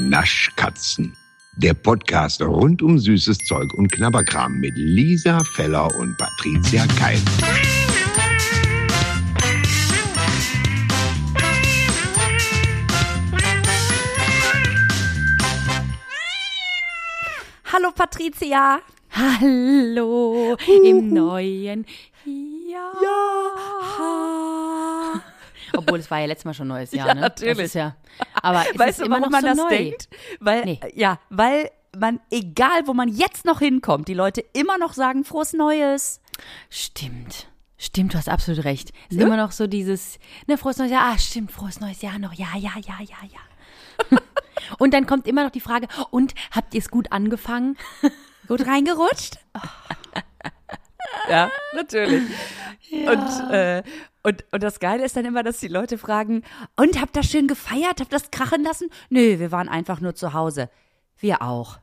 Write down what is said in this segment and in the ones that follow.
Naschkatzen. Der Podcast rund um süßes Zeug und Knabberkram mit Lisa Feller und Patricia Keil. Hallo Patricia. Hallo im neuen Jahr. Ja. Obwohl, es war ja letztes Mal schon neues Jahr, Ja, ne? natürlich. Das ist ja, aber es Weißt ist du, immer warum noch man so das neu. denkt? Weil man, egal wo man jetzt noch hinkommt, die Leute immer noch sagen, frohes Neues. Stimmt, du hast absolut recht. Es ist Ne? immer noch so dieses, frohes neues Jahr, stimmt, frohes neues Jahr noch, ja. Und dann kommt immer noch die Frage, und habt ihr es gut angefangen? Gut reingerutscht? Ja, natürlich. Ja. Und das Geile ist dann immer, dass die Leute fragen, und habt ihr schön gefeiert? Habt ihr das krachen lassen? Nö, wir waren einfach nur zu Hause. Wir auch.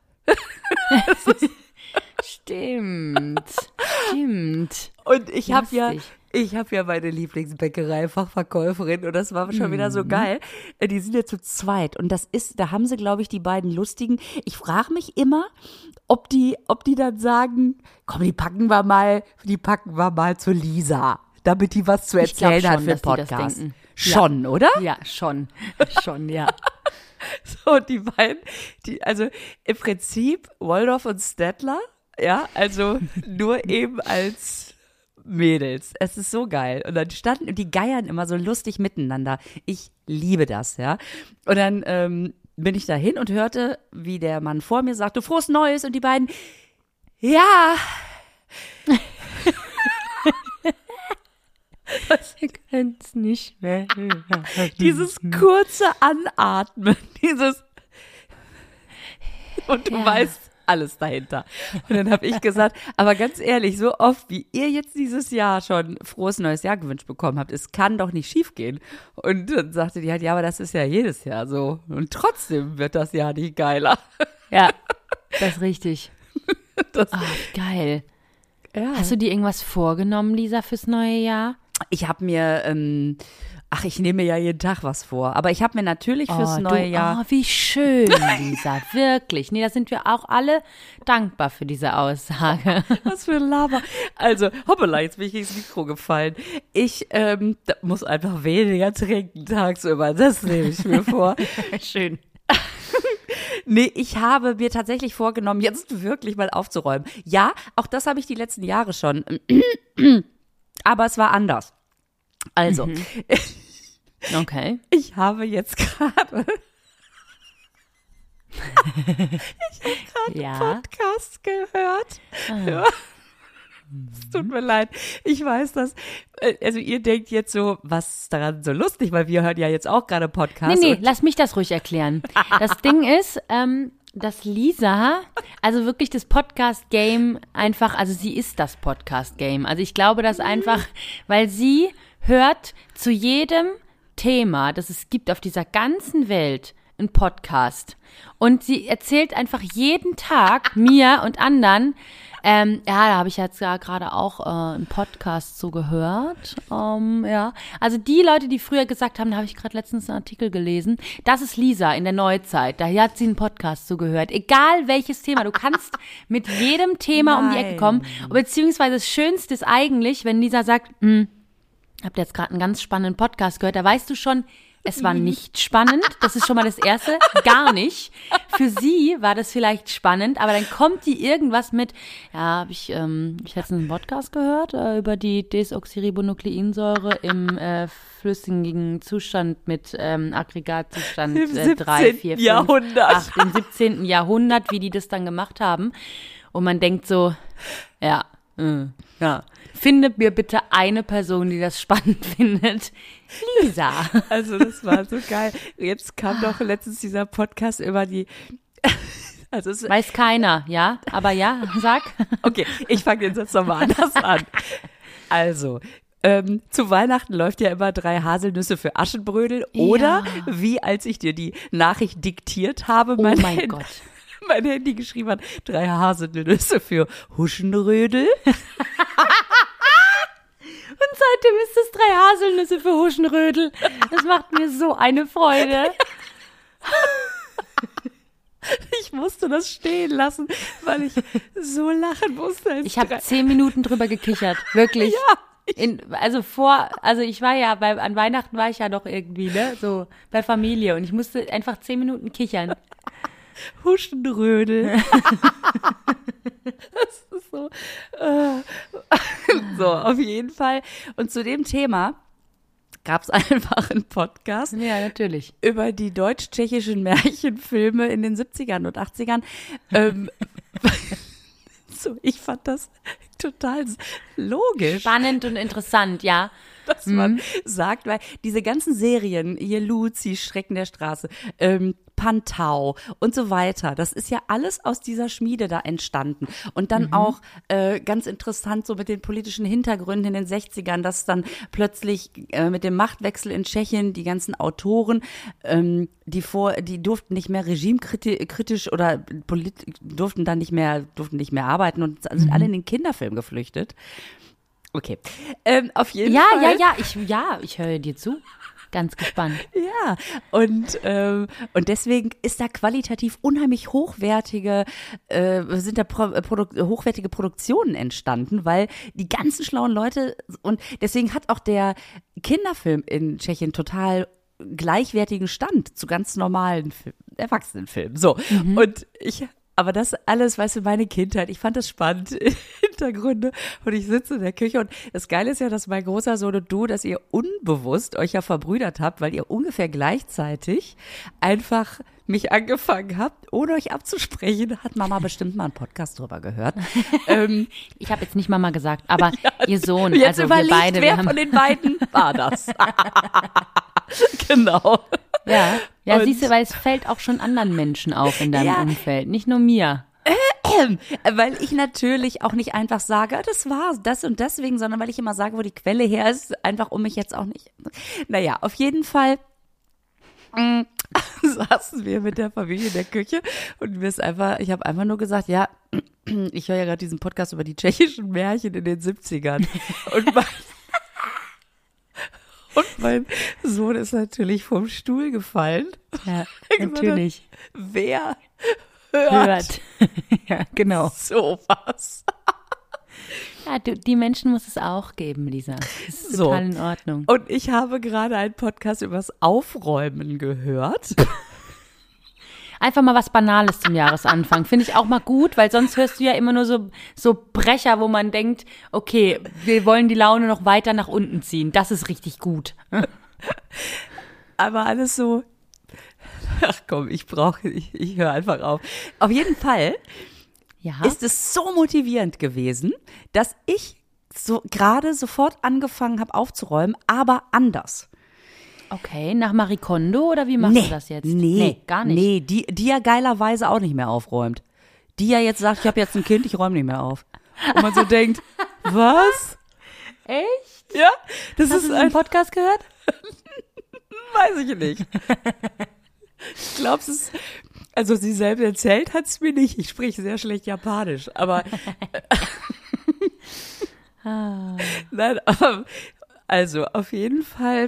Stimmt. Und ich habe Lustig. ja meine Lieblingsbäckerei-Fachverkäuferin und das war schon wieder so geil. Die sind ja zu zweit und da haben sie, glaube ich, die beiden Lustigen. Ich frage mich immer, ob die dann sagen, komm, die packen wir mal zu Lisa, damit die was zu Ich glaub erzählen hat schon, für den dass die das Podcast. denken. Schon, oder? Ja, schon, ja. So, die beiden, also im Prinzip Waldorf und Stettler, ja, also nur eben als Mädels. Es ist so geil. Und dann standen die geiern immer so lustig miteinander. Ich liebe das, ja. Und dann bin ich dahin und hörte, wie der Mann vor mir sagte, frohes Neues und die beiden, ja. Wir können es nicht mehr hören. Dieses kurze Anatmen, und du weißt alles dahinter. Und dann habe ich gesagt, aber ganz ehrlich, so oft wie ihr jetzt dieses Jahr schon frohes neues Jahr gewünscht bekommen habt, es kann doch nicht schief gehen. Und dann sagte die halt, ja, aber das ist ja jedes Jahr so. Und trotzdem wird das Jahr nicht geiler. Ja, das ist richtig. Das, Geil. ja. Hast du dir irgendwas vorgenommen, Lisa, fürs neue Jahr? Ich habe mir, ich nehme mir ja jeden Tag was vor, aber ich habe mir natürlich fürs neue Jahr. Oh, wie schön, Lisa, wirklich. Nee, da sind wir auch alle dankbar für diese Aussage. Was für ein Laber. Also, hoppala, jetzt bin ich ins Mikro gefallen. Ich muss einfach weniger trinken tagsüber. Das nehme ich mir vor. Schön. Nee, ich habe mir tatsächlich vorgenommen, jetzt wirklich mal aufzuräumen. Ja, auch das habe ich die letzten Jahre schon. Aber es war anders. Also, Okay. ich habe jetzt gerade Ja. Podcast gehört. Ja. Es tut mir leid. Ich weiß das. Also ihr denkt jetzt so, was ist daran so lustig, weil wir hören ja jetzt auch gerade Podcast. Nee, lass mich das ruhig erklären. Das Ding ist, dass Lisa, also wirklich das Podcast-Game einfach, also sie ist das Podcast-Game. Also ich glaube das einfach, weil sie hört zu jedem Thema, das es gibt auf dieser ganzen Welt, einen Podcast. Und sie erzählt einfach jeden Tag mir und anderen, da habe ich jetzt ja gerade auch einen Podcast so gehört. Ja, also die Leute, die früher gesagt haben, da habe ich gerade letztens einen Artikel gelesen, das ist Lisa in der Neuzeit. Da hat sie einen Podcast zugehört. Egal welches Thema, du kannst mit jedem Thema um die Ecke kommen. Beziehungsweise das Schönste ist eigentlich, wenn Lisa sagt, habt ihr jetzt gerade einen ganz spannenden Podcast gehört, da weißt du schon, es war nicht spannend. Das ist schon mal das Erste. Gar nicht. Für sie war das vielleicht spannend, aber dann kommt die irgendwas mit, ja, habe ich letztens einen Podcast gehört über die Desoxyribonukleinsäure im flüssigen Zustand mit Aggregatzustand Im 3, 4, 5, Jahrhundert. 8, im 17. Jahrhundert, wie die das dann gemacht haben. Und man denkt so, ja. Finde mir bitte eine Person, die das spannend findet. Lisa. Also das war so geil. Jetzt kam doch letztens dieser Podcast über die. Also es, Weiß keiner, ja? Aber ja, sag. okay, ich fange den Satz nochmal anders an. Also, zu Weihnachten läuft ja immer 3 Haselnüsse für Aschenbrödel. Oder wie als ich dir die Nachricht diktiert habe, Oh mein Gott. mein Handy geschrieben hat, 3 Haselnüsse für Huschenrödel. Und seitdem ist es 3 Haselnüsse für Huschenrödel. Das macht mir so eine Freude. Ich musste das stehen lassen, weil ich so lachen musste. Ich habe 10 Minuten drüber gekichert, wirklich. Ja. Ich war ja, an Weihnachten war ich ja doch irgendwie, ne, so bei Familie und ich musste einfach 10 Minuten kichern. Huschenrödel. Das ist so. So, auf jeden Fall. Und zu dem Thema gab es einfach einen Podcast. Ja, natürlich. Über die deutsch-tschechischen Märchenfilme in den 70ern und 80ern. So, ich fand das total logisch. Spannend und interessant, ja. Dass man sagt, weil diese ganzen Serien, hier Luzi, Schrecken der Straße, Pantau und so weiter, das ist ja alles aus dieser Schmiede da entstanden. Und dann auch ganz interessant so mit den politischen Hintergründen in den 60ern, dass dann plötzlich mit dem Machtwechsel in Tschechien die ganzen Autoren, die durften nicht mehr regimekritisch oder durften nicht mehr arbeiten und sind alle in den Kinderfilm geflüchtet. Okay, auf jeden Fall. Ich höre dir zu. Ganz gespannt. Ja, und deswegen ist da qualitativ unheimlich hochwertige Produktionen entstanden, weil die ganzen schlauen Leute, und deswegen hat auch der Kinderfilm in Tschechien total gleichwertigen Stand zu ganz normalen Erwachsenenfilmen. So, aber das alles, weißt du, meine Kindheit, ich fand das spannend, Hintergründe, und ich sitze in der Küche und das Geile ist ja, dass mein großer Sohn und du, dass ihr unbewusst euch ja verbrüdert habt, weil ihr ungefähr gleichzeitig einfach mich angefangen habt, ohne euch abzusprechen, hat Mama bestimmt mal einen Podcast drüber gehört. Ich habe jetzt nicht Mama gesagt, aber ihr Sohn, jetzt also wir beide. Wer von den beiden war das? Genau. Ja, siehst du, weil es fällt auch schon anderen Menschen auf in deinem Umfeld, nicht nur mir. Weil ich natürlich auch nicht einfach sage, das war's, das und deswegen, sondern weil ich immer sage, wo die Quelle her ist, einfach um mich jetzt auch nicht. Naja, auf jeden Fall saßen wir mit der Familie in der Küche und ich habe einfach nur gesagt, ja, ich höre ja gerade diesen Podcast über die tschechischen Märchen in den 70ern. Und mein Sohn ist natürlich vom Stuhl gefallen. Ja, natürlich. Wer hört? Ja, genau. Sowas. Ja, die Menschen muss es auch geben, Lisa. Das ist So. total in Ordnung. Und ich habe gerade einen Podcast über das Aufräumen gehört. Einfach mal was Banales zum Jahresanfang. Finde ich auch mal gut, weil sonst hörst du ja immer nur so Brecher, wo man denkt, okay, wir wollen die Laune noch weiter nach unten ziehen. Das ist richtig gut. Aber alles so, ach komm, ich höre einfach auf. Auf jeden Fall ist es so motivierend gewesen, dass ich gerade sofort angefangen habe aufzuräumen, aber anders. Okay, nach Marie Kondo oder wie machst du das jetzt? Nee, gar nicht. Nee, die ja geilerweise auch nicht mehr aufräumt. Die ja jetzt sagt, ich habe jetzt ein Kind, ich räume nicht mehr auf. Und man so denkt, was? Echt? Ja, das Hast ist du einen Podcast gehört? Weiß ich nicht. Ich glaube, also sie selbst erzählt hat es mir nicht. Ich spreche sehr schlecht Japanisch, aber nein, aber also auf jeden Fall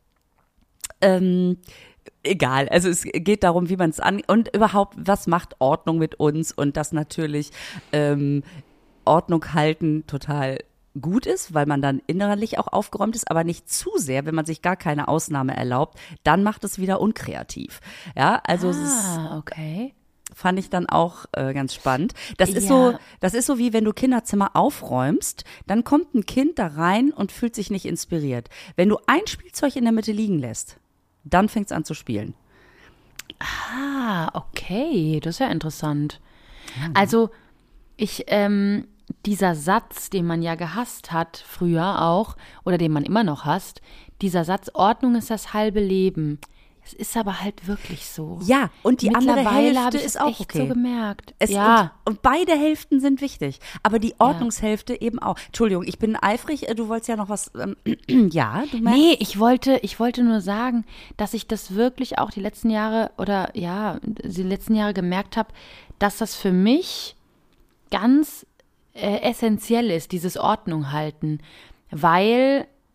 egal. Also es geht darum, wie man es und überhaupt, was macht Ordnung mit uns, und dass natürlich Ordnung halten total gut ist, weil man dann innerlich auch aufgeräumt ist, aber nicht zu sehr, wenn man sich gar keine Ausnahme erlaubt, dann macht es wieder unkreativ. Ja, also okay. Fand ich dann auch ganz spannend. Das ist so, wie wenn du Kinderzimmer aufräumst, dann kommt ein Kind da rein und fühlt sich nicht inspiriert. Wenn du ein Spielzeug in der Mitte liegen lässt, dann fängt es an zu spielen. Ah, okay, das ist ja interessant. Also dieser Satz, den man ja gehasst hat früher auch, oder den man immer noch hasst, dieser Satz, Ordnung ist das halbe Leben. Es ist aber halt wirklich so. Ja, und die andere Hälfte ich ist auch echt okay. so gemerkt. Und beide Hälften sind wichtig, aber die Ordnungshälfte eben auch. Entschuldigung, ich bin eifrig, du wolltest ja noch was, ja, du meinst? Nee, ich wollte nur sagen, dass ich das wirklich auch die letzten Jahre gemerkt habe, dass das für mich ganz essentiell ist, dieses Ordnung halten, weil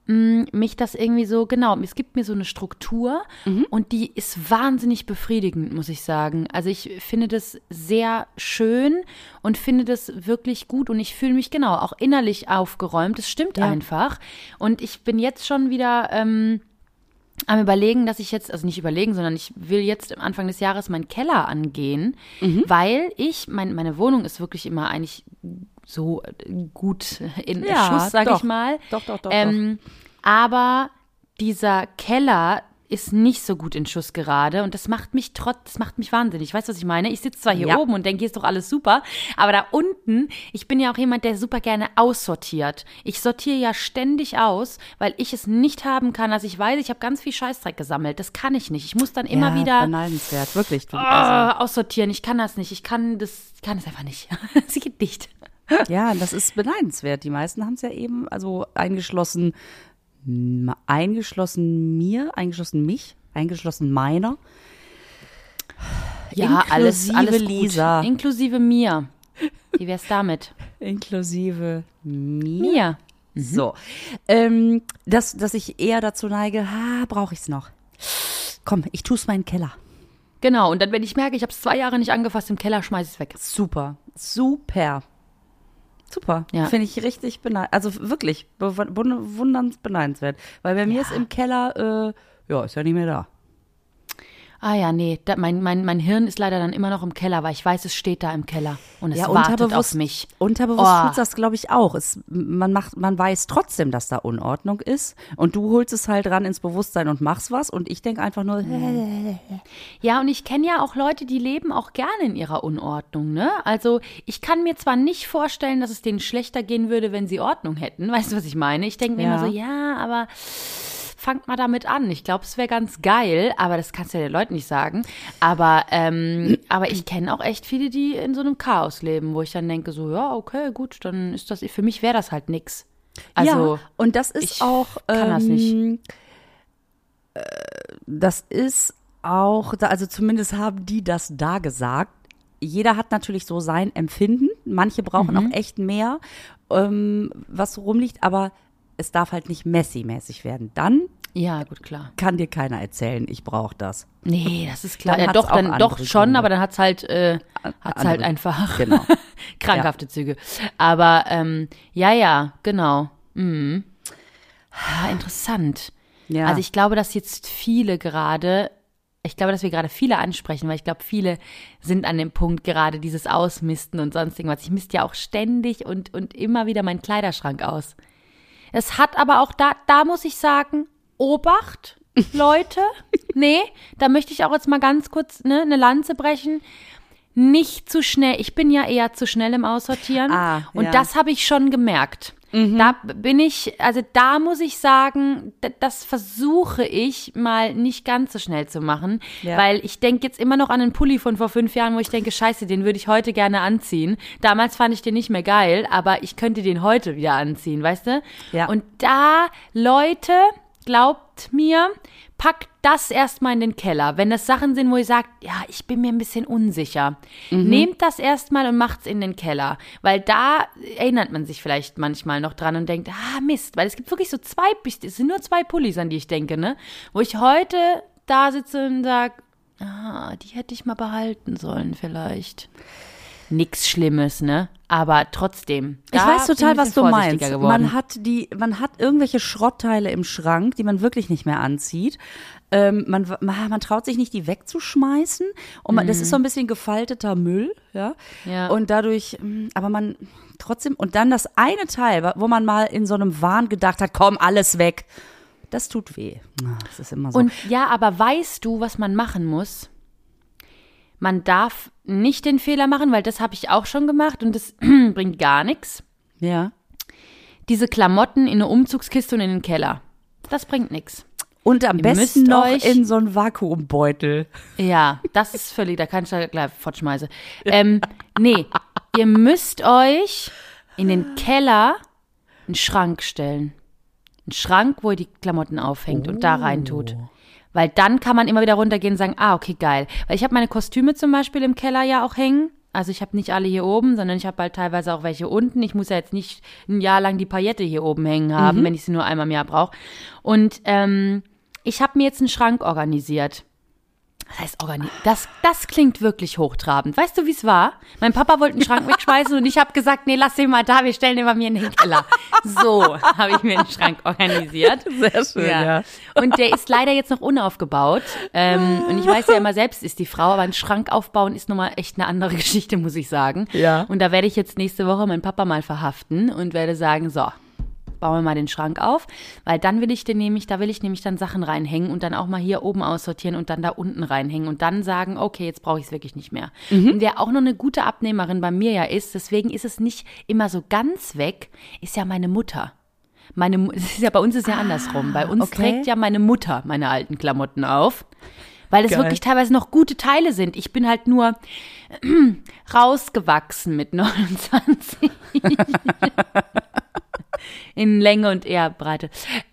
mich das irgendwie so, genau, es gibt mir so eine Struktur und die ist wahnsinnig befriedigend, muss ich sagen. Also ich finde das sehr schön und finde das wirklich gut und ich fühle mich genau auch innerlich aufgeräumt. Das stimmt einfach. Und ich bin jetzt schon wieder am Überlegen, dass ich jetzt, also nicht überlegen, sondern ich will jetzt am Anfang des Jahres meinen Keller angehen, weil meine Wohnung ist wirklich immer eigentlich so gut in Schuss, sag ich mal. Doch. Aber dieser Keller ist nicht so gut in Schuss gerade und das macht mich wahnsinnig. Weißt du, was ich meine? Ich sitze zwar hier oben und denke, hier ist doch alles super, aber da unten, ich bin ja auch jemand, der super gerne aussortiert. Ich sortiere ja ständig aus, weil ich es nicht haben kann. Also ich weiß, ich habe ganz viel Scheißdreck gesammelt. Das kann ich nicht. Ich muss dann immer wieder beneidenswert, wirklich. aussortieren. Ich kann das nicht. Ich kann das einfach nicht. Es geht nicht. Ja, das ist beneidenswert. Die meisten haben es ja eben, also eingeschlossen mich, eingeschlossen meiner. Ja, alles Lisa. Gut. Inklusive mir. Wie wär's damit? Inklusive mir. So. Dass ich eher dazu neige, brauche ich es noch. Komm, ich tu's mal in den Keller. Genau, und dann, wenn ich merke, ich habe es 2 Jahre nicht angefasst im Keller, schmeiß ich es weg. Super. Ja. Finde ich richtig also wirklich wundernd beneidenswert. Weil bei mir ist im Keller, ist ja nicht mehr da. Ah ja, nee, mein Hirn ist leider dann immer noch im Keller, weil ich weiß, es steht da im Keller und es wartet auf mich. Unterbewusst tut das, glaube ich, auch. Man weiß trotzdem, dass da Unordnung ist und du holst es halt ran ins Bewusstsein und machst was und ich denke einfach nur Ja, und ich kenne ja auch Leute, die leben auch gerne in ihrer Unordnung, ne? Also ich kann mir zwar nicht vorstellen, dass es denen schlechter gehen würde, wenn sie Ordnung hätten, weißt du, was ich meine? Ich denke mir immer so, aber fangt mal damit an. Ich glaube, es wäre ganz geil, aber das kannst du ja den Leuten nicht sagen. Aber ich kenne auch echt viele, die in so einem Chaos leben, wo ich dann denke so, ja, okay, gut, dann ist das, für mich wäre das halt nix. Also, ja, und das ist auch, kann das nicht. Das ist auch, also zumindest haben die das da gesagt. Jeder hat natürlich so sein Empfinden. Manche brauchen auch echt mehr, was so rumliegt, aber es darf halt nicht Messi-mäßig werden. Dann gut, klar. Kann dir keiner erzählen, ich brauche das. Nee, das ist klar. Ja, doch schon, Gründe. Aber dann hat's halt einfach krankhafte Züge. Aber genau. Mhm. Ja, interessant. Ja. Also ich glaube, dass jetzt viele gerade, dass wir gerade viele ansprechen, weil ich glaube, viele sind an dem Punkt gerade dieses Ausmisten und sonst irgendwas. Ich misste ja auch ständig und immer wieder meinen Kleiderschrank aus. Es hat aber auch da muss ich sagen, Obacht, Leute. Nee, da möchte ich auch jetzt mal ganz kurz eine Lanze brechen. Nicht zu schnell. Ich bin ja eher zu schnell im Aussortieren. Und das habe ich schon gemerkt. Da da muss ich sagen, das versuche ich mal nicht ganz so schnell zu machen, weil ich denke jetzt immer noch an einen Pulli von vor 5 Jahren, wo ich denke, scheiße, den würde ich heute gerne anziehen. Damals fand ich den nicht mehr geil, aber ich könnte den heute wieder anziehen, weißt du? Ja. Und da, Leute, glaubt mir, packt das erstmal in den Keller. Wenn das Sachen sind, wo ihr sagt, ja, ich bin mir ein bisschen unsicher. Nehmt das erstmal und macht's in den Keller. Weil da erinnert man sich vielleicht manchmal noch dran und denkt, Mist. Weil es gibt wirklich so es sind nur 2 Pullis, an die ich denke, ne? Wo ich heute da sitze und sage, die hätte ich mal behalten sollen vielleicht. Nix Schlimmes, ne? Aber trotzdem. Ich weiß total, was du meinst. Man hat irgendwelche Schrottteile im Schrank, die man wirklich nicht mehr anzieht. Man traut sich nicht, die wegzuschmeißen. Und das ist so ein bisschen gefalteter Müll, ja. Und dadurch, aber man trotzdem, und dann das eine Teil, wo man mal in so einem Wahn gedacht hat, komm, alles weg. Das tut weh. Das ist immer so. Und ja, aber weißt du, was man machen muss? Man darf nicht den Fehler machen, weil das habe ich auch schon gemacht und das bringt gar nichts. Ja. Diese Klamotten in eine Umzugskiste und in den Keller. Das bringt nichts. Und am besten noch in so einen Vakuumbeutel. Ja, das ist völlig, da kann ich da gleich fortschmeißen. Nee, ihr müsst euch in den Keller einen Schrank stellen. Einen Schrank, wo ihr die Klamotten aufhängt und da reintut. Weil dann kann man immer wieder runtergehen und sagen, okay, geil. Weil ich habe meine Kostüme zum Beispiel im Keller ja auch hängen. Also ich habe nicht alle hier oben, sondern ich habe halt teilweise auch welche unten. Ich muss ja jetzt nicht ein Jahr lang die Paillette hier oben hängen haben, wenn ich sie nur einmal im Jahr brauche. Und ich habe mir jetzt einen Schrank organisiert. Das heißt, das klingt wirklich hochtrabend. Weißt du, wie es war? Mein Papa wollte einen Schrank wegschmeißen und ich habe gesagt, nee, lass den mal da, wir stellen den bei mir in den Keller. So habe ich mir einen Schrank organisiert. Sehr schön, ja. Und der ist leider jetzt noch unaufgebaut. Und ich weiß ja immer, selbst ist die Frau, aber ein Schrank aufbauen ist nochmal echt eine andere Geschichte, muss ich sagen. Ja. Und da werde ich jetzt nächste Woche meinen Papa mal verhaften und werde sagen, so, bauen wir mal den Schrank auf, weil dann will ich nämlich dann Sachen reinhängen und dann auch mal hier oben aussortieren und dann da unten reinhängen und dann sagen, okay, jetzt brauche ich es wirklich nicht mehr. Und wer auch noch eine gute Abnehmerin bei mir ja ist, deswegen ist es nicht immer so ganz weg, ist ja meine Mutter. Das ist ja bei uns ist ja andersrum. Bei uns trägt ja meine Mutter meine alten Klamotten auf, weil es wirklich teilweise noch gute Teile sind. Ich bin halt nur rausgewachsen mit 29. In Länge und eher Breite.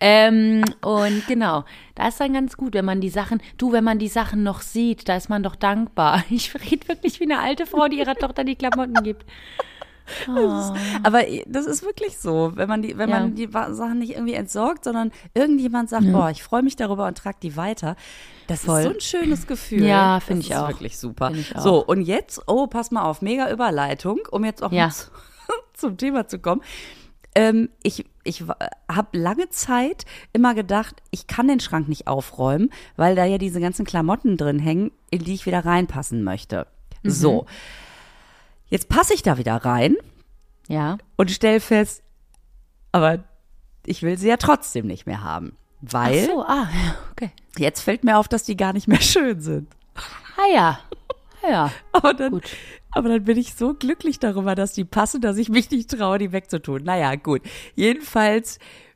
Und genau, da ist dann ganz gut, wenn man die Sachen noch sieht, da ist man doch dankbar. Ich rede wirklich wie eine alte Frau, die ihrer Tochter die Klamotten gibt. Oh. Aber das ist wirklich so, wenn man die Sachen nicht irgendwie entsorgt, sondern irgendjemand sagt, boah, ich freue mich darüber und trage die weiter. Das ist so ein schönes Gefühl. Ja, finde ich auch. Das ist wirklich super. Find ich auch. So, und jetzt, pass mal auf, mega Überleitung, um jetzt auch mal zum Thema zu kommen. Ich habe lange Zeit immer gedacht, ich kann den Schrank nicht aufräumen, weil da ja diese ganzen Klamotten drin hängen, in die ich wieder reinpassen möchte. So, jetzt passe ich da wieder rein und stelle fest, aber ich will sie ja trotzdem nicht mehr haben, weil okay. Jetzt fällt mir auf, dass die gar nicht mehr schön sind. Ja. Aber dann bin ich so glücklich darüber, dass die passen, dass ich mich nicht traue, die wegzutun. Naja, gut. Jedenfalls,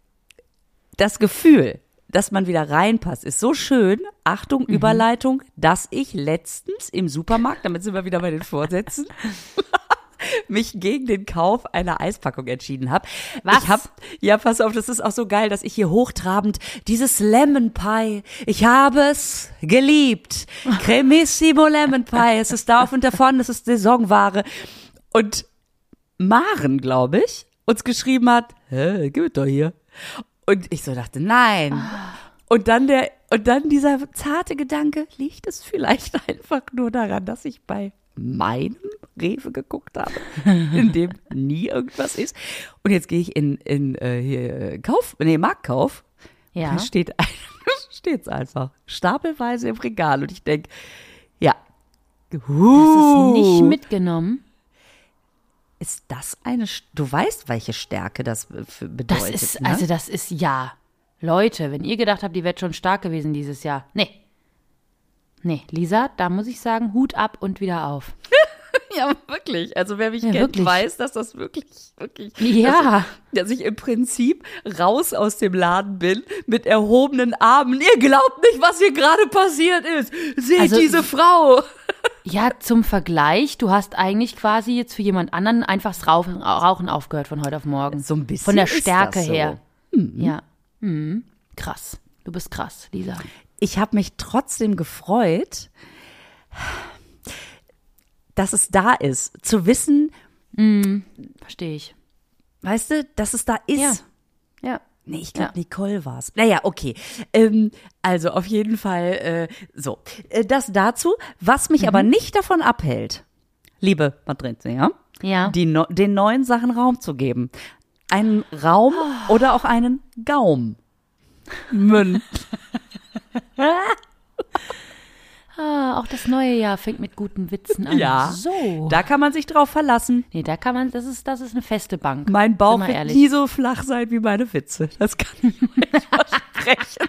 das Gefühl, dass man wieder reinpasst, ist so schön. Achtung, Überleitung, dass ich letztens im Supermarkt, damit sind wir wieder bei den Vorsätzen, mich gegen den Kauf einer Eispackung entschieden habe. Was? Pass auf, das ist auch so geil, dass ich hier hochtrabend dieses Lemon Pie, ich habe es geliebt. Cremissimo Lemon Pie, es ist da auf und davon, es ist Saisonware. Und Maren, glaube ich, uns geschrieben hat, gib es doch hier. Und ich so dachte, nein. Und dann dieser zarte Gedanke, liegt es vielleicht einfach nur daran, dass ich bei meinem Rewe geguckt habe, in dem nie irgendwas ist. Und jetzt gehe ich in Marktkauf. Ja. Da steht's einfach stapelweise im Regal. Und ich denke, ja. Hast du es nicht mitgenommen? Ist das du weißt, welche Stärke das bedeutet, ne? Das ist Leute, wenn ihr gedacht habt, die wird schon stark gewesen dieses Jahr. Nee, Lisa, da muss ich sagen, Hut ab und wieder auf. Ja, wirklich. Also wer mich kennt, weiß, dass das wirklich, dass ich im Prinzip raus aus dem Laden bin mit erhobenen Armen. Ihr glaubt nicht, was hier gerade passiert ist. Seht diese Frau. Ja, zum Vergleich, du hast eigentlich quasi jetzt für jemand anderen einfach das Rauchen aufgehört von heute auf morgen. So ein bisschen von der Stärke ist das so. her. Ja. Krass. Du bist krass, Lisa. Ich habe mich trotzdem gefreut, dass es da ist. Zu wissen. Verstehe ich. Weißt du, dass es da ist. Ja. Nee, ich glaube, Nicole war's. Naja, okay. Also auf jeden Fall so. Das dazu, was mich aber nicht davon abhält, liebe Patrizia, den neuen Sachen Raum zu geben. Einen Raum oder auch einen Gaumen. Auch das neue Jahr fängt mit guten Witzen an. Ja, so. Da kann man sich drauf verlassen. Nee, das ist eine feste Bank. Mein Bauch wird nie so flach sein wie meine Witze. Das kann ich euch versprechen.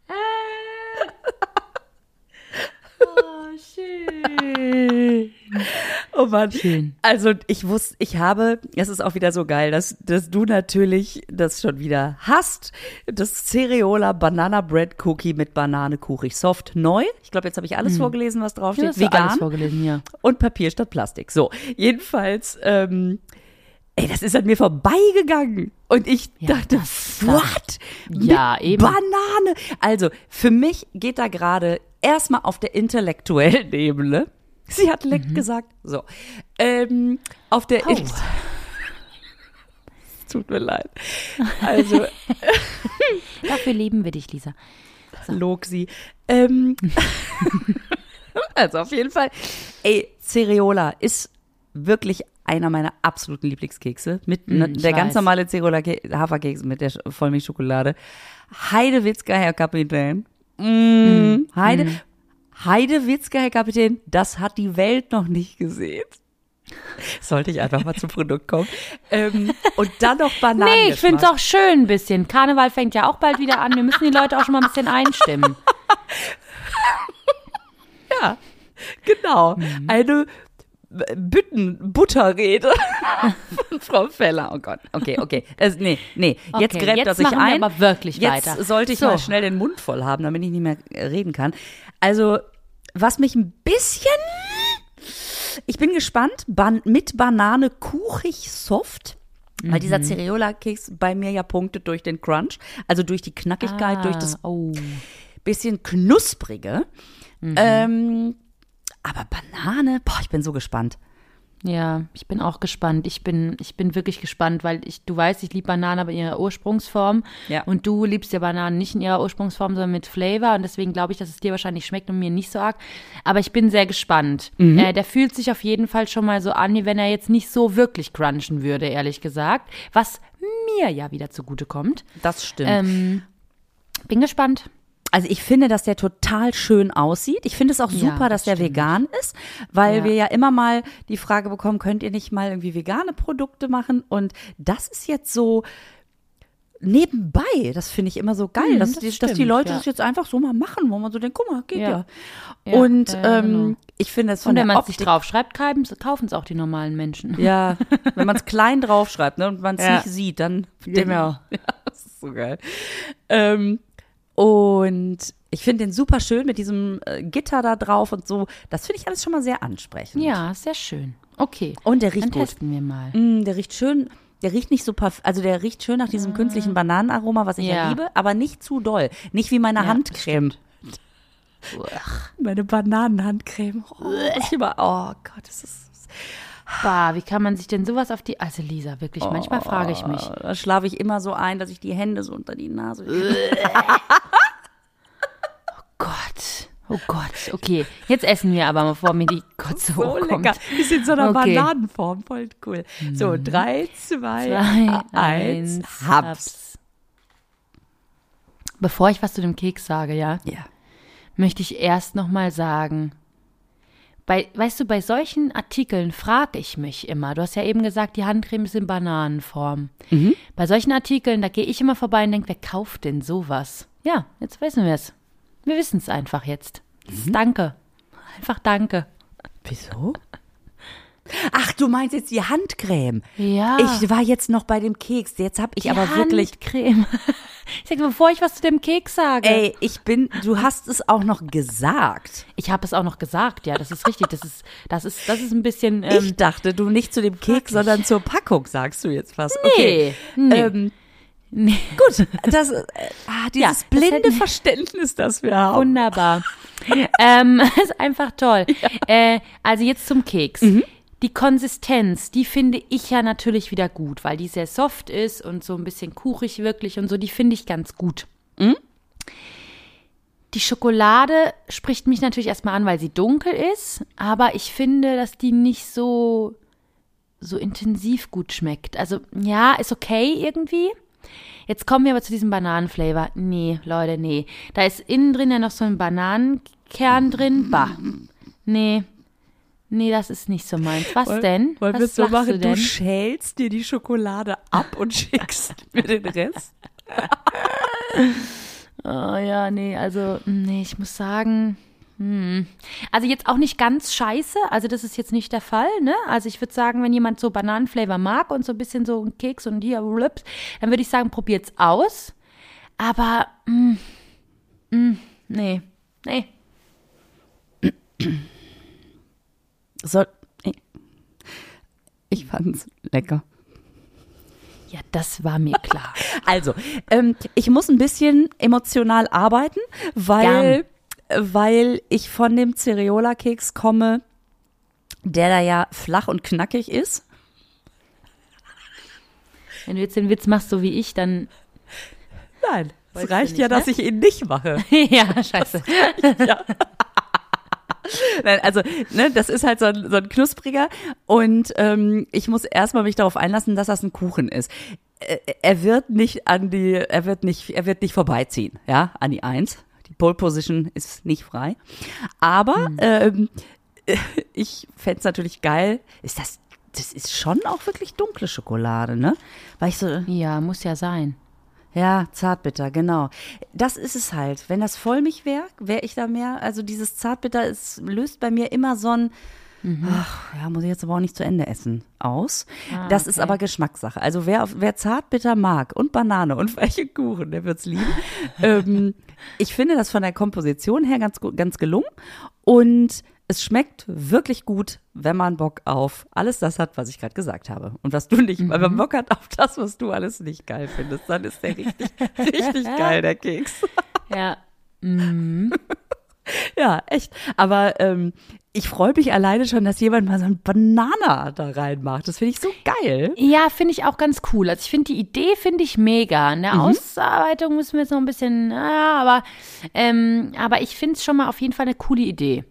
Oh, schön. Oh Mann. Schön. Also es ist auch wieder so geil, dass du natürlich das schon wieder hast. Das Cereola Banana Bread Cookie mit Banane Kuchig Soft neu. Ich glaube, jetzt habe ich alles vorgelesen, was draufsteht. Ja, vegan. Alles vorgelesen, ja. Und Papier statt Plastik. So, jedenfalls, das ist an mir vorbeigegangen. Und ich dachte, what? Ja, mit eben. Banane. Also, für mich geht da gerade erstmal auf der intellektuellen Ebene Sie hat leckt gesagt. So. Auf der Tut mir leid. Also. Dafür lieben wir dich, Lisa. Log sie. Also auf jeden Fall. Cereola ist wirklich einer meiner absoluten Lieblingskekse. Mit der ganz normale Cereola Haferkeks mit der Vollmilchschokolade. Heidewitzka, Herr Kapitän. Heidewitzka, Herr Kapitän, das hat die Welt noch nicht gesehen. Sollte ich einfach mal zum Produkt kommen. Und dann noch Bananen. Nee, ich finde es auch schön ein bisschen. Karneval fängt ja auch bald wieder an. Wir müssen die Leute auch schon mal ein bisschen einstimmen. Ja, genau. Eine Büttenbutterrede von Frau Feller. Oh Gott, okay. Nee. Jetzt gräbt er sich machen ein. Wir aber wirklich weiter. Jetzt sollte ich mal schnell den Mund voll haben, damit ich nicht mehr reden kann. Also, was mich ein bisschen... Ich bin gespannt, mit Banane kuchig soft, weil dieser Cereola-Keks bei mir ja punktet durch den Crunch, also durch die Knackigkeit, durch das bisschen Knusprige. Aber Banane, ich bin so gespannt. Ja, ich bin auch gespannt. Ich bin wirklich gespannt, weil du weißt, ich liebe Bananen aber in ihrer Ursprungsform. Ja. Und du liebst ja Bananen nicht in ihrer Ursprungsform, sondern mit Flavor. Und deswegen glaube ich, dass es dir wahrscheinlich schmeckt und mir nicht so arg. Aber ich bin sehr gespannt. Der fühlt sich auf jeden Fall schon mal so an, wie wenn er jetzt nicht so wirklich crunchen würde, ehrlich gesagt. Was mir ja wieder zugute kommt. Das stimmt. Bin gespannt. Also ich finde, dass der total schön aussieht. Ich finde es auch super, dass der vegan ist, weil wir ja immer mal die Frage bekommen, könnt ihr nicht mal irgendwie vegane Produkte machen? Und das ist jetzt so nebenbei. Das finde ich immer so geil, dass die Leute das jetzt einfach so mal machen, wo man so denkt, guck mal, geht ja. Und genau. Ich finde es von der Optik... Und wenn man es nicht draufschreibt, kaufen es auch die normalen Menschen. Ja, wenn man es klein draufschreibt, ne, und man es nicht sieht, dann... Genau. Ja, das ist so geil. Und ich finde den super schön mit diesem Gitter da drauf und so. Das finde ich alles schon mal sehr ansprechend. Ja, sehr schön. Okay. Und der riecht dann gut. Testen wir mal. Der riecht schön. Der riecht nicht so also der riecht schön nach diesem künstlichen Bananenaroma, was ich ja liebe, aber nicht zu doll. Nicht wie meine Handcreme. Meine Bananenhandcreme. Oh Gott, das ist... Bah, wie kann man sich denn sowas auf die... Also Lisa, wirklich, manchmal frage ich mich. Da schlafe ich immer so ein, dass ich die Hände so unter die Nase... Oh Gott, okay. Jetzt essen wir aber, bevor mir die Kotze hochkommt. So lecker. Ist in so einer Bananenform, voll cool. So, 3, 2, 1, Haps. Bevor ich was zu dem Keks sage, möchte ich erst noch mal sagen... Weißt du, bei solchen Artikeln frage ich mich immer, du hast ja eben gesagt, die Handcreme ist in Bananenform. Bei solchen Artikeln, da gehe ich immer vorbei und denke, wer kauft denn sowas? Ja, jetzt wissen wir es. Wir wissen es einfach jetzt. Danke. Einfach danke. Wieso? Ach, du meinst jetzt die Handcreme. Ja. Ich war jetzt noch bei dem Keks. Jetzt habe ich aber wirklich... Handcreme. Ich sag, bevor ich was zu dem Keks sage. Ey, du hast es auch noch gesagt. Ich habe es auch noch gesagt, ja, das ist richtig. Das ist ein bisschen... ich dachte, du nicht zu dem Keks, sondern zur Packung, sagst du jetzt fast. Nee, okay. Nee. Gut, dieses blinde Verständnis, das wir haben. Wunderbar. Ist einfach toll. Ja. Also jetzt zum Keks. Die Konsistenz, die finde ich ja natürlich wieder gut, weil die sehr soft ist und so ein bisschen kuchig wirklich und so, die finde ich ganz gut. Die Schokolade spricht mich natürlich erstmal an, weil sie dunkel ist, aber ich finde, dass die nicht so intensiv gut schmeckt. Also ja, ist okay irgendwie. Jetzt kommen wir aber zu diesem Bananenflavor. Nee, Leute, nee. Da ist innen drin ja noch so ein Bananenkern drin. Bah. Nee, das ist nicht so meins. Was denn? Wollen wir was es so machen? Du denn? Du schälst dir die Schokolade ab und schickst mir den Rest? Oh ja, nee, ich muss sagen, also jetzt auch nicht ganz scheiße, also das ist jetzt nicht der Fall, ne? Also ich würde sagen, wenn jemand so Bananenflavor mag und so ein bisschen so ein Keks und hier, dann würde ich sagen, probiert's aus. Aber, nee. Ich fand's lecker. Ja, das war mir klar. Also, ich muss ein bisschen emotional arbeiten, weil ich von dem Cereola-Keks komme, der da ja flach und knackig ist. Wenn du jetzt den Witz machst, so wie ich, dann. Nein, es Wolltest reicht du ja, nicht, dass ich ihn nicht mache. Ja, scheiße. Ja. Nein, also, ne, das ist halt so ein knuspriger und ich muss erstmal mich darauf einlassen, dass das ein Kuchen ist. Er wird nicht vorbeiziehen, ja, an die 1. Die Pole Position ist nicht frei. Aber ich fände es natürlich geil. Das ist schon auch wirklich dunkle Schokolade, ne? Weil ich so, Ja, muss ja sein. ja, Zartbitter, genau. Das ist es halt. Wenn das Vollmilch wäre ich da mehr. Also dieses Zartbitter löst bei mir immer so ein, ach, ja, muss ich jetzt aber auch nicht zu Ende essen, aus. Das ist aber Geschmackssache. Also wer Zartbitter mag und Banane und weiche Kuchen, der wird's lieben. Ich finde das von der Komposition her ganz gelungen und es schmeckt wirklich gut, wenn man Bock auf alles das hat, was ich gerade gesagt habe. Und was du nicht, weil man Bock hat auf das, was du alles nicht geil findest, dann ist der richtig, richtig geil, der Keks. Ja. Ja, echt. Aber ich freue mich alleine schon, dass jemand mal so ein Banana da reinmacht. Das finde ich so geil. Ja, finde ich auch ganz cool. Also ich finde die Idee mega. In der Ausarbeitung müssen wir jetzt noch ein bisschen, aber ich finde es schon mal auf jeden Fall eine coole Idee.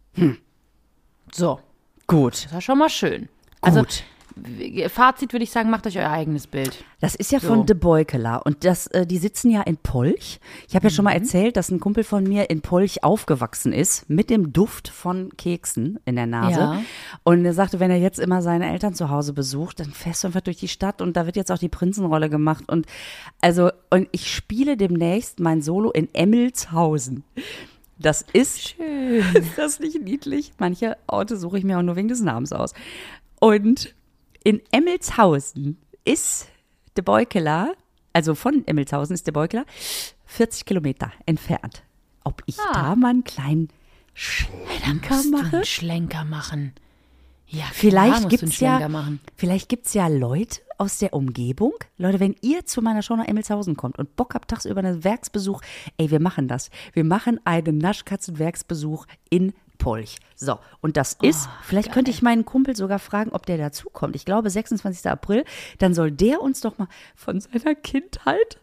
So, Gut. das war schon mal schön. Also Gut. Fazit würde ich sagen, macht euch euer eigenes Bild. Das ist ja von De Beukeler und die sitzen ja in Polch. Ich habe ja schon mal erzählt, dass ein Kumpel von mir in Polch aufgewachsen ist mit dem Duft von Keksen in der Nase. Ja. Und er sagte, wenn er jetzt immer seine Eltern zu Hause besucht, dann fährst du einfach durch die Stadt und da wird jetzt auch die Prinzenrolle gemacht. Und ich spiele demnächst mein Solo in Emmelshausen. Das ist schön. Ist das nicht niedlich? Manche Orte suche ich mir auch nur wegen des Namens aus. Und in Emmelshausen ist De Beukeler, also von Emmelshausen ist De Beukeler 40 Kilometer entfernt. Ob ich da mal einen kleinen Schlenker mache? Einen Schlenker machen. Ja, Vielleicht musst du einen Schlenker machen. gibt's ja Leute aus der Umgebung. Leute, wenn ihr zu meiner Show nach Emmelshausen kommt und Bock habt, tagsüber einen Werksbesuch, wir machen das. Wir machen einen Naschkatzenwerksbesuch in Polch. So, und das ist, vielleicht geil. könnte ich meinen Kumpel sogar fragen, ob der dazukommt. Ich glaube, 26. April, dann soll der uns doch mal von seiner Kindheit,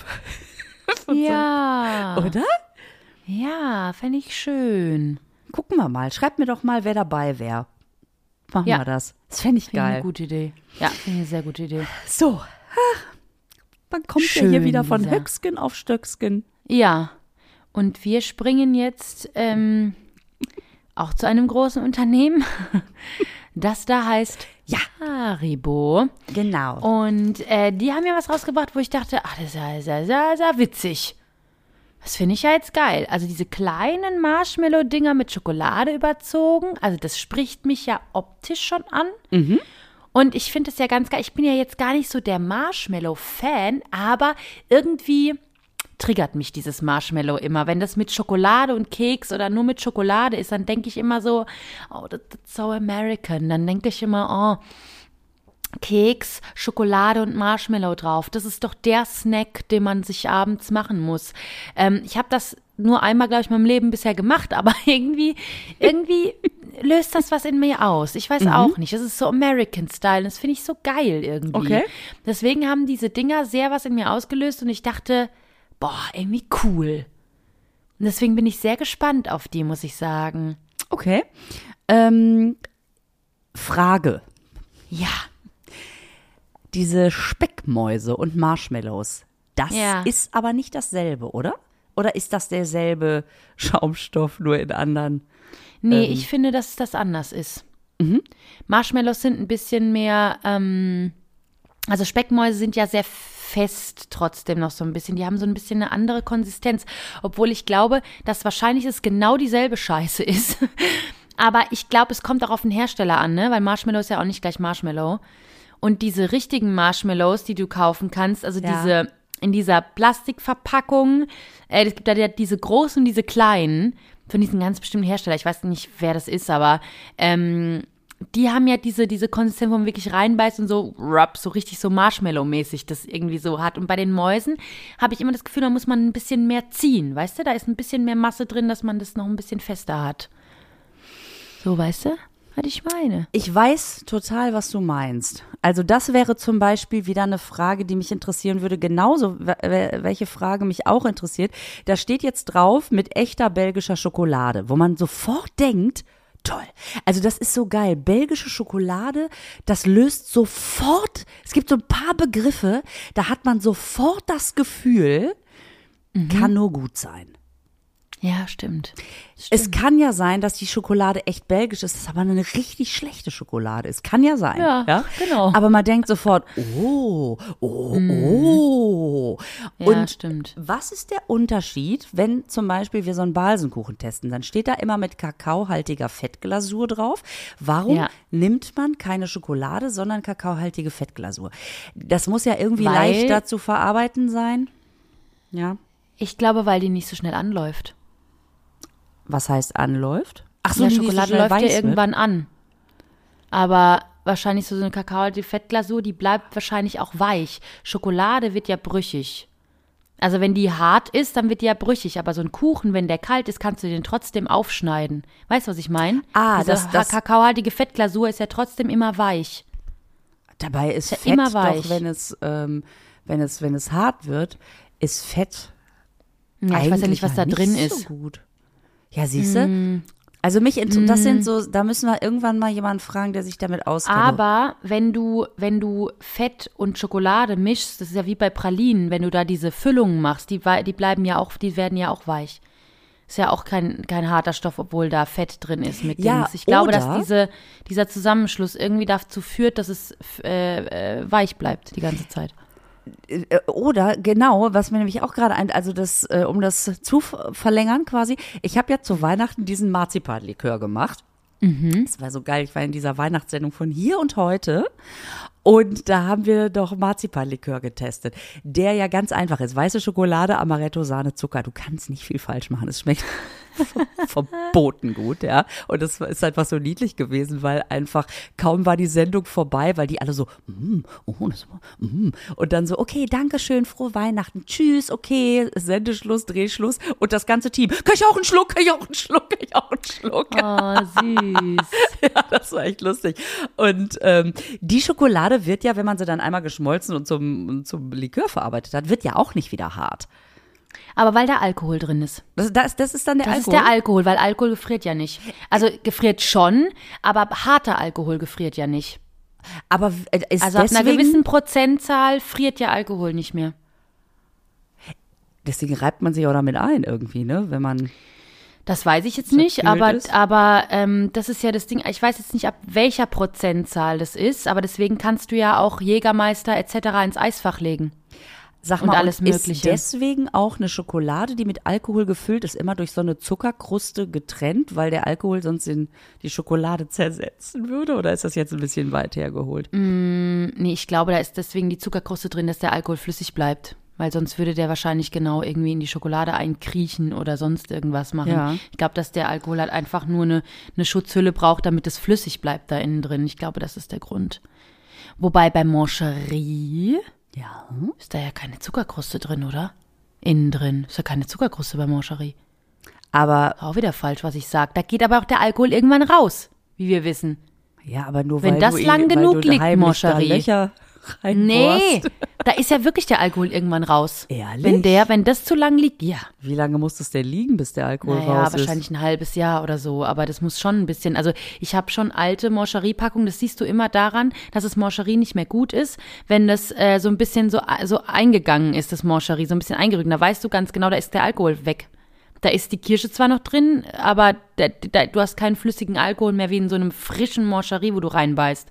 Ja. oder? Ja, fände ich schön. Gucken wir mal. Schreibt mir doch mal, wer dabei wäre. Machen Ja. wir das. Das fände ich Finde ich eine geil. gute Idee. Ja, finde ich eine sehr gute Idee. So, man kommt ja Schön, hier wieder von Lisa. Höcksken auf Stöcksken. Ja, und wir springen jetzt auch zu einem großen Unternehmen, das da heißt Haribo. Genau. Und die haben ja was rausgebracht, wo ich dachte, ach, das ist ja sehr witzig. Das finde ich ja jetzt geil. Also diese kleinen Marshmallow-Dinger mit Schokolade überzogen, also das spricht mich ja optisch schon an. Und ich finde es ja ganz geil. Ich bin ja jetzt gar nicht so der Marshmallow-Fan, aber irgendwie triggert mich dieses Marshmallow immer. Wenn das mit Schokolade und Keks oder nur mit Schokolade ist, dann denke ich immer so, oh, that's so American. Dann denke ich immer, oh, Keks, Schokolade und Marshmallow drauf. Das ist doch der Snack, den man sich abends machen muss. Ich habe das nur einmal, glaube ich, in meinem Leben bisher gemacht, aber irgendwie löst das was in mir aus. Ich weiß auch nicht. Das ist so American-Style. Das finde ich so geil irgendwie. Okay. Deswegen haben diese Dinger sehr was in mir ausgelöst und ich dachte, boah, irgendwie cool. Und deswegen bin ich sehr gespannt auf die, muss ich sagen. Okay. Frage. Ja. Diese Speckmäuse und Marshmallows, das Ja. ist aber nicht dasselbe, oder? Oder ist das derselbe Schaumstoff, nur in anderen? Nee, ich finde, dass das anders ist. Marshmallows sind ein bisschen mehr, also Speckmäuse sind ja sehr fest trotzdem noch so ein bisschen. Die haben so ein bisschen eine andere Konsistenz. Obwohl ich glaube, dass wahrscheinlich es genau dieselbe Scheiße ist. Aber ich glaube, es kommt auch auf den Hersteller an, ne? Weil Marshmallow ist ja auch nicht gleich Marshmallow. Und diese richtigen Marshmallows, die du kaufen kannst, also diese in dieser Plastikverpackung, es gibt da ja diese großen und diese kleinen von diesen ganz bestimmten Hersteller. Ich weiß nicht, wer das ist, aber die haben ja diese Konsistenz, wo man wirklich reinbeißt und so richtig so Marshmallow-mäßig das irgendwie so hat. Und bei den Mäusen habe ich immer das Gefühl, da muss man ein bisschen mehr ziehen, weißt du? Da ist ein bisschen mehr Masse drin, dass man das noch ein bisschen fester hat. So, weißt du? Was ich meine. Ich weiß total, was du meinst. Also das wäre zum Beispiel wieder eine Frage, die mich interessieren würde. Genauso, welche Frage mich auch interessiert. Da steht jetzt drauf mit echter belgischer Schokolade, wo man sofort denkt, toll. Also das ist so geil. Belgische Schokolade, das löst sofort, es gibt so ein paar Begriffe, da hat man sofort das Gefühl, kann nur gut sein. Ja, stimmt. Es kann ja sein, dass die Schokolade echt belgisch ist, das aber eine richtig schlechte Schokolade ist. Kann ja sein. Ja, genau. Aber man denkt sofort, oh. Ja, Und stimmt. was ist der Unterschied, wenn zum Beispiel wir so einen Balsenkuchen testen? Dann steht da immer mit kakaohaltiger Fettglasur drauf. Warum nimmt man keine Schokolade, sondern kakaohaltige Fettglasur? Das muss ja irgendwie leichter zu verarbeiten sein. Ja. Ich glaube, weil die nicht so schnell anläuft. Was heißt anläuft? Ach so, Ja, die Schokolade so läuft ja weiß irgendwann an. Aber wahrscheinlich so eine kakaohaltige Fettglasur, die bleibt wahrscheinlich auch weich. Schokolade wird ja brüchig. Also wenn die hart ist, dann wird die ja brüchig. Aber so ein Kuchen, wenn der kalt ist, kannst du den trotzdem aufschneiden. Weißt du, was ich meine? Das kakaohaltige Fettglasur ist ja trotzdem immer weich. Dabei ist ja Fett immer weich. doch, wenn es hart wird, ist Fett Ja, ich weiß ja nicht, was da drin so ist. Gut. Ja, siehst du? Also das sind so, da müssen wir irgendwann mal jemanden fragen, der sich damit auskennt. Aber wenn du Fett und Schokolade mischst, das ist ja wie bei Pralinen, wenn du da diese Füllungen machst, die werden ja auch weich. Ist ja auch kein harter Stoff, obwohl da Fett drin ist mit Dings. Ich glaube, dass dieser Zusammenschluss irgendwie dazu führt, dass es weich bleibt die ganze Zeit. Oder genau, was mir nämlich auch gerade also das, um das zu verlängern quasi, ich habe ja zu Weihnachten diesen Marzipanlikör gemacht. Das war so geil, ich war in dieser Weihnachtssendung von Hier und Heute und da haben wir doch Marzipanlikör getestet, der ja ganz einfach ist. Weiße Schokolade, Amaretto, Sahne, Zucker, du kannst nicht viel falsch machen, es schmeckt verboten gut, ja. Und das ist einfach so niedlich gewesen, weil einfach kaum war die Sendung vorbei, weil die alle so, und dann so, okay, danke schön, frohe Weihnachten, tschüss, okay, Sendeschluss, Drehschluss und das ganze Team, kann ich auch einen Schluck? Oh, süß. Ja, das war echt lustig. Und die Schokolade wird ja, wenn man sie dann einmal geschmolzen und zum Likör verarbeitet hat, wird ja auch nicht wieder hart. Aber weil da Alkohol drin ist. Das ist dann der Alkohol? Das ist der Alkohol, weil Alkohol gefriert ja nicht. Also gefriert schon, aber harter Alkohol gefriert ja nicht. Aber ist also ab einer gewissen Prozentzahl friert ja Alkohol nicht mehr. Deswegen reibt man sich auch damit ein irgendwie, ne? Wenn man das weiß ich jetzt nicht, aber das ist ja das Ding. Ich weiß jetzt nicht, ab welcher Prozentzahl das ist, aber deswegen kannst du ja auch Jägermeister etc. ins Eisfach legen. Sag mal, alles Mögliche. Ist deswegen auch eine Schokolade, die mit Alkohol gefüllt ist, immer durch so eine Zuckerkruste getrennt, weil der Alkohol sonst die Schokolade zersetzen würde? Oder ist das jetzt ein bisschen weit hergeholt? Nee, ich glaube, da ist deswegen die Zuckerkruste drin, dass der Alkohol flüssig bleibt. Weil sonst würde der wahrscheinlich genau irgendwie in die Schokolade einkriechen oder sonst irgendwas machen. Ja. Ich glaube, dass der Alkohol halt einfach nur eine Schutzhülle braucht, damit es flüssig bleibt da innen drin. Ich glaube, das ist der Grund. Wobei bei Moncherie ist da ja keine Zuckerkruste drin, oder? Innen drin ist ja keine Zuckerkruste bei Moncherie. Aber auch wieder falsch, was ich sage. Da geht aber auch der Alkohol irgendwann raus, wie wir wissen. Ja, aber nur wenn weil das lang genug liegt, Moncherie. Nee, da ist ja wirklich der Alkohol irgendwann raus. Ehrlich? Wenn das zu lang liegt, ja. Wie lange muss das denn liegen, bis der Alkohol raus ist? Ja, wahrscheinlich ein halbes Jahr oder so, aber das muss schon ein bisschen, also ich habe schon alte Moncherie-Packungen, das siehst du immer daran, dass das Moncherie nicht mehr gut ist, wenn das so ein bisschen so eingegangen ist, das Moncherie, so ein bisschen eingerückt, da weißt du ganz genau, da ist der Alkohol weg. Da ist die Kirsche zwar noch drin, aber du hast keinen flüssigen Alkohol mehr wie in so einem frischen Moncherie, wo du reinbeißt.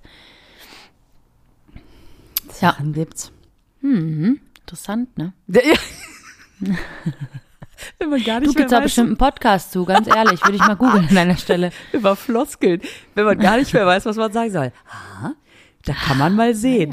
Sachen gibt's. Interessant, ne? Wenn man gar nicht du gibt's da bestimmt einen Podcast zu, ganz ehrlich, würde ich mal googeln an deiner Stelle. Über Floskeln. Wenn man gar nicht mehr weiß, was man sagen soll. Da kann man mal sehen.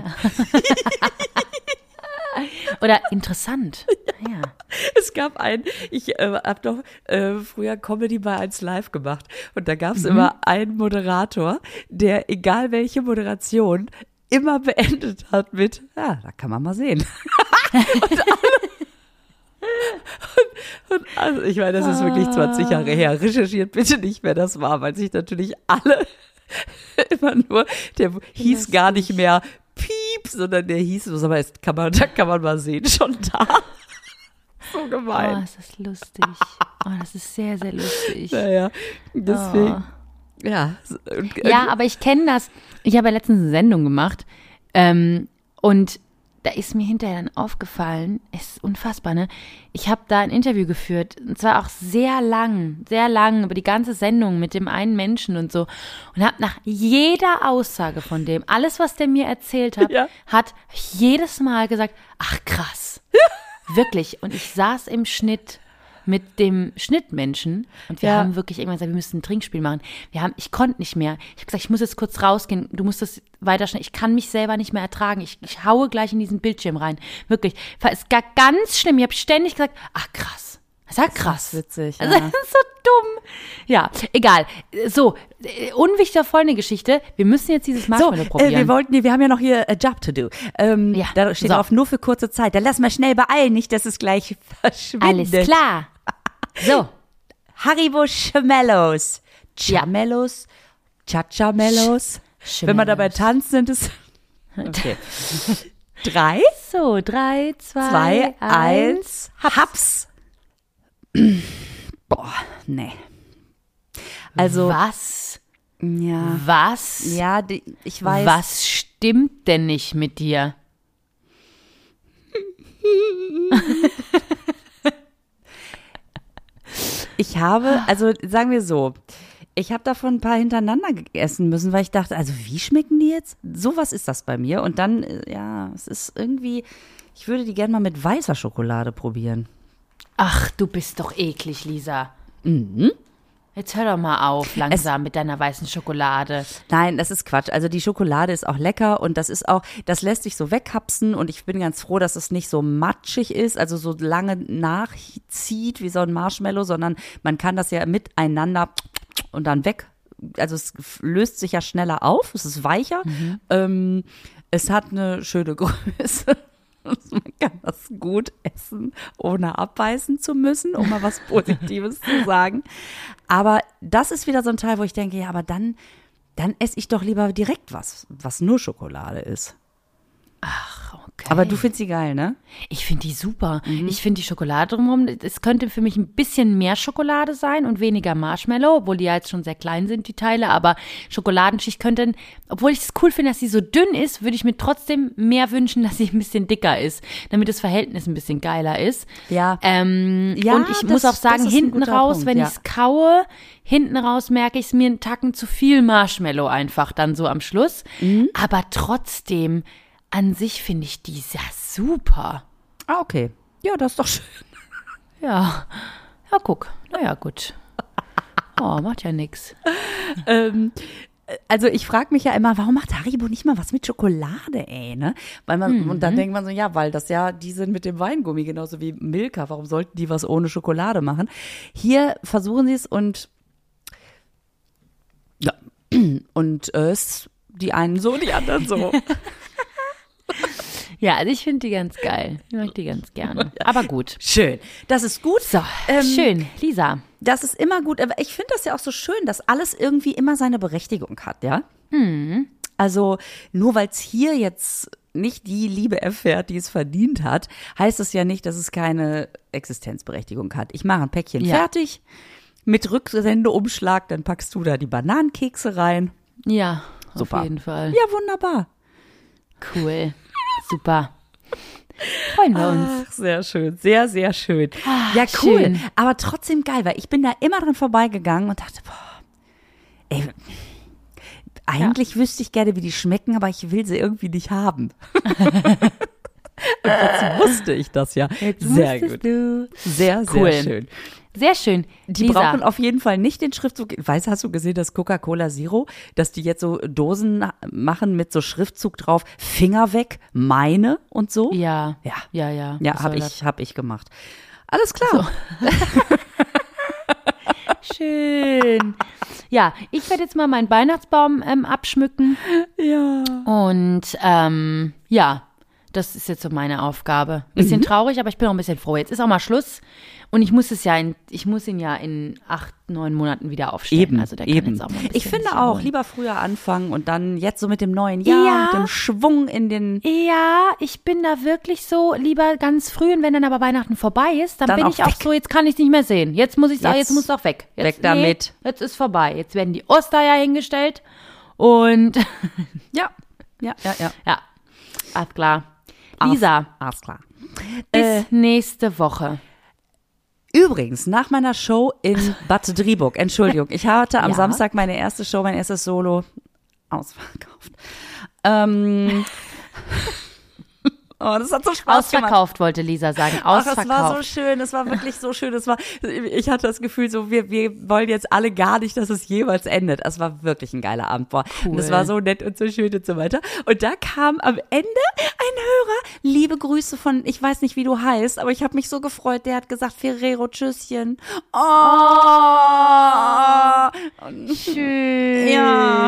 Oder interessant. Ja. Es gab ich habe doch früher Comedy bei 1 Live gemacht und da gab es immer einen Moderator, der egal welche Moderation immer beendet hat mit, da kann man mal sehen. und also ich meine, das ist wirklich 20 Jahre her. Recherchiert bitte nicht, wer das war, weil sich natürlich alle immer nur, der hieß gar nicht mehr Piep, sondern der hieß, sag mal, da kann man mal sehen, schon da. So gemein. Oh, ist das lustig. Oh, das ist sehr, sehr lustig. Naja, deswegen. Oh. Ja. Ja, aber ich kenne das. Ich habe ja letztens eine Sendung gemacht und da ist mir hinterher dann aufgefallen, es ist unfassbar, ne? Ich habe da ein Interview geführt, und zwar auch sehr lang, über die ganze Sendung mit dem einen Menschen und so. Und habe nach jeder Aussage von dem, alles, was der mir erzählt hat, hat jedes Mal gesagt, ach krass, wirklich. Und ich saß im Schnitt mit dem Schnittmenschen und wir haben wirklich irgendwann gesagt, wir müssen ein Trinkspiel machen. Ich konnte nicht mehr. Ich habe gesagt, ich muss jetzt kurz rausgehen, du musst das weiter schnell. Ich kann mich selber nicht mehr ertragen. Ich haue gleich in diesen Bildschirm rein. Wirklich. Es ist gar ganz schlimm. Ich habe ständig gesagt, ach krass. Das ist ja krass. Das ist witzig. Also, das ist so dumm. Ja, egal. So, unwichtig folgende Geschichte. Wir müssen jetzt dieses Marshmallow probieren. Wir haben ja noch hier a job to do. Da steht drauf, nur für kurze Zeit. Dann lass mal schnell beeilen, nicht, dass es gleich verschwindet. Alles klar. So. Haribo Chamellos. Chamellos? Chachamellos? Wenn man dabei tanzt, sind es... Okay. 3? So, 3, 2, 1. Haps. Boah, nee. Also... Was? Ja. Was? Ja, ich weiß. Was stimmt denn nicht mit dir? Ich habe, also sagen wir so, ich habe davon ein paar hintereinander gegessen müssen, weil ich dachte, also wie schmecken die jetzt? Sowas ist das bei mir. Und dann, ja, es ist irgendwie, ich würde die gerne mal mit weißer Schokolade probieren. Ach, du bist doch eklig, Lisa. Mhm. Jetzt hör doch mal auf, langsam mit deiner weißen Schokolade. Nein, das ist Quatsch. Also die Schokolade ist auch lecker und das lässt sich so weghapsen und ich bin ganz froh, dass es nicht so matschig ist, also so lange nachzieht wie so ein Marshmallow, sondern man kann das ja miteinander und dann weg. Also es löst sich ja schneller auf, es ist weicher, es hat eine schöne Größe. Man kann das gut essen, ohne abbeißen zu müssen, um mal was Positives zu sagen. Aber das ist wieder so ein Teil, wo ich denke, ja, aber dann esse ich doch lieber direkt was nur Schokolade ist. Ach, okay. Aber du findest sie geil, ne? Ich finde die super. Ich finde die Schokolade drumherum, es könnte für mich ein bisschen mehr Schokolade sein und weniger Marshmallow, obwohl die ja jetzt schon sehr klein sind, die Teile, aber Schokoladenschicht könnte, obwohl ich es cool finde, dass sie so dünn ist, würde ich mir trotzdem mehr wünschen, dass sie ein bisschen dicker ist, damit das Verhältnis ein bisschen geiler ist. Ja. Und ich muss auch sagen, hinten raus, Punkt, wenn ich es kaue, hinten raus merke ich es mir einen Tacken zu viel Marshmallow einfach dann so am Schluss. Aber trotzdem, an sich finde ich die ja super. Ah, okay. Ja, das ist doch schön. Ja. Ja, guck. Naja, gut. Oh, macht ja nix. Also ich frage mich ja immer, warum macht Haribo nicht mal was mit Schokolade, ey, ne? Weil und dann denkt man so, ja, weil das ja, die sind mit dem Weingummi, genauso wie Milka. Warum sollten die was ohne Schokolade machen? Hier versuchen sie es und ja, und die einen so, die anderen so. Ja, also ich finde die ganz geil. Ich mag die ganz gerne. Aber gut. Schön. Das ist gut. So, schön. Lisa. Das ist immer gut. Aber ich finde das ja auch so schön, dass alles irgendwie immer seine Berechtigung hat, ja? Also nur weil es hier jetzt nicht die Liebe erfährt, die es verdient hat, heißt es ja nicht, dass es keine Existenzberechtigung hat. Ich mache ein Päckchen fertig mit Rücksendeumschlag, dann packst du da die Bananenkekse rein. Ja, super. Auf jeden Fall. Ja, wunderbar. Cool. Super. Freuen wir uns. Ach, sehr schön. Sehr, sehr schön. Ach, ja, cool. Schön. Aber trotzdem geil, weil ich bin da immer dran vorbeigegangen und dachte, boah, ey, eigentlich wüsste ich gerne, wie die schmecken, aber ich will sie irgendwie nicht haben. Und jetzt wusste ich das ja. Sehr gut. Du. Sehr, Cool. sehr schön. Sehr schön. Die Lisa. brauchen auf jeden Fall nicht den Schriftzug. Hast du gesehen, das Coca-Cola Zero, dass die jetzt so Dosen machen mit so Schriftzug drauf, Finger weg, meine und so? Ja. Ja. Ja. Ja, hab ich gemacht. Alles klar. So. Schön. Ja, ich werde jetzt mal meinen Weihnachtsbaum abschmücken. Ja. Und ja, das ist jetzt so meine Aufgabe. Bisschen traurig, aber ich bin auch ein bisschen froh. Jetzt ist auch mal Schluss und ich muss ihn ja in 8, 9 Monaten wieder aufstellen. Eben, also der kann jetzt auch mal ein bisschen ich finde sich auch, erholen. lieber früher anfangen und dann jetzt so mit dem neuen Jahr, Ja. mit dem Schwung in den... Ja, ich bin da wirklich so lieber ganz früh und wenn dann aber Weihnachten vorbei ist, dann bin auch ich auch weg. so, jetzt kann ich es nicht mehr sehen. Jetzt muss ich sagen, jetzt muss es auch weg. Jetzt, weg damit. Jetzt ist vorbei. Jetzt werden die Ostereier hingestellt und Ja. ja, alles klar. Lisa, Alles klar. bis nächste Woche. Übrigens, nach meiner Show in Bad Driburg, Entschuldigung, ich hatte am Ja. Samstag meine erste Show, mein erstes Solo ausverkauft. Oh, das hat so Spaß gemacht. Ausverkauft, wollte Lisa sagen. Ach, Ausverkauft. es war so schön, es war wirklich so schön. Ich hatte das Gefühl, so wir wollen jetzt alle gar nicht, dass es jemals endet. Es war wirklich ein geiler Abend. Boah. Cool. Und es war so nett und so schön und so weiter. Und da kam am Ende ein Hörer, liebe Grüße von, ich weiß nicht, wie du heißt, aber ich habe mich so gefreut. Der hat gesagt, Ferrero, Tschüsschen. Oh. Schön. Ja.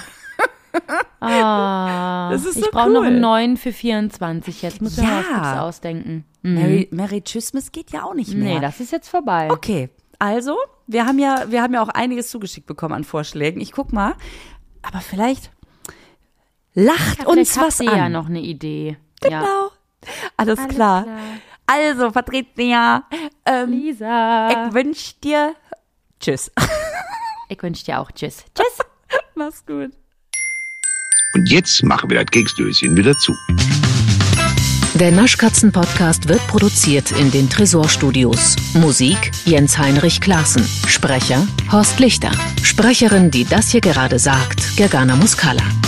Das ist so ich brauche cool. noch einen neuen für 24. Jetzt muss ich Ja. mir was Gutes ausdenken. Mhm. Merry Tschüssmas geht ja auch nicht mehr. Nee, das ist jetzt vorbei. Okay, also, wir haben ja auch einiges zugeschickt bekommen an Vorschlägen. Ich guck mal, aber vielleicht lacht Ja, uns vielleicht was habt ihr an. ja noch eine Idee. Ja. Genau. Alles klar. Also, Patricia, Lisa. ich wünsch dir Tschüss. Ich wünsche dir auch Tschüss. Tschüss. Mach's gut. Und jetzt machen wir das Keksdöschen wieder zu. Der Naschkatzen-Podcast wird produziert in den Tresorstudios. Musik Jens-Heinrich Klaassen. Sprecher Horst Lichter. Sprecherin, die das hier gerade sagt, Gergana Muscala.